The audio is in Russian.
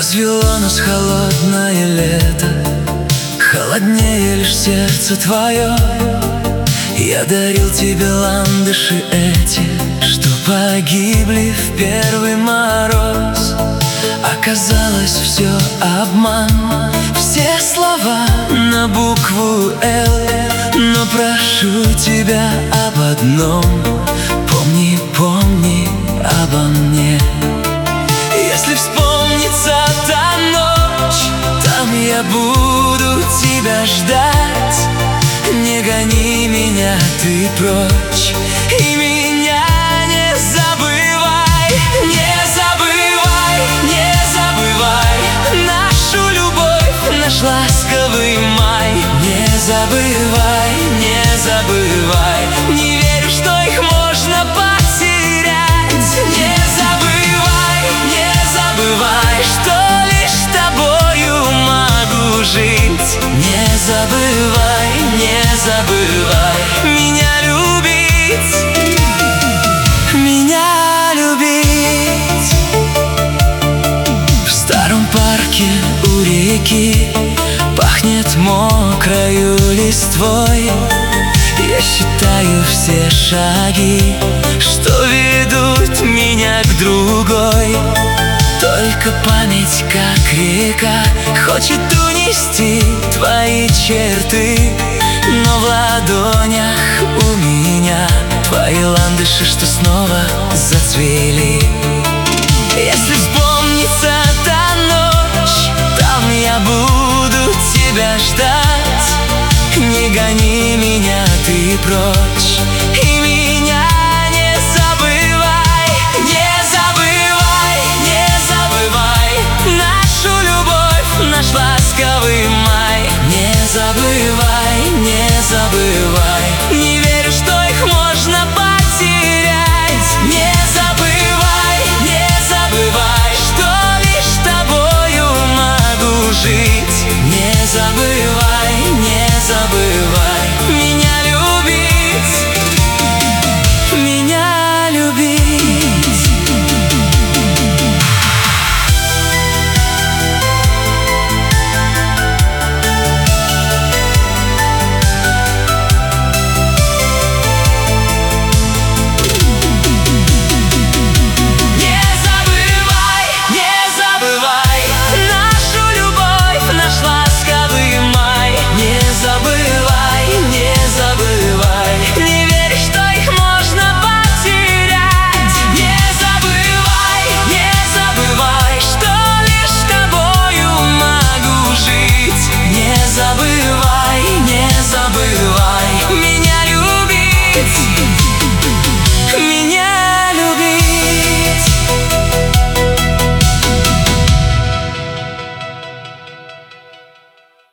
Развело нас холодное лето, холоднее лишь сердце твое. Я дарил тебе ландыши эти, что погибли в первый мороз. Оказалось, все обман, все слова на букву «Л». Но прошу тебя об одном: помни, помни обо мне. Если вспомнится та ночь, там я буду тебя ждать. Не гони меня ты прочь, и меня не забывай. Не забывай, не забывай нашу любовь, наш ласковый май. Не забывай, не забывай, не верю, что их можно потерять. Не забывай, не забывай, что лишь с тобою могу жить. Не забывай, не забывай меня любить, меня любить. В старом парке у реки пахнет мокрою листвой. Я считаю все шаги, что ведут меня к другой. Только память, как река, хочет унести твои черты. Но в ладонях у меня твои ландыши, что снова зацвели. Если вспомнится та ночь, там я буду тебя ждать. Не гони меня ты прочь,